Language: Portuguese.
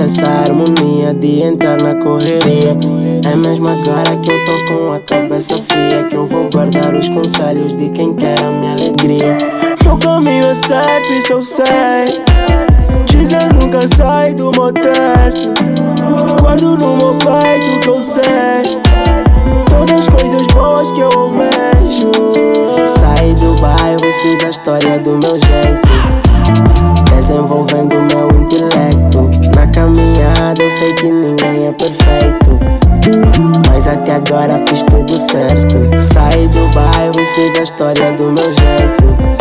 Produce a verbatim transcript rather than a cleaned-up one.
deixa essa harmonia de entrar na correria. É mesmo agora que eu tô com a cabeça fria, que eu vou guardar os conselhos de quem quer a minha alegria. Meu caminho é certo, isso eu sei. Jesus nunca sai do meu terço. Guardo no meu peito o que eu sei, todas as coisas boas que eu almejo. Saí do bairro e fiz a história do meu jeito, desenvolvendo o meu intelecto. Na caminhada eu sei que ninguém é perfeito, mas até agora fiz tudo certo. Saí do bairro e fiz a história do meu jeito,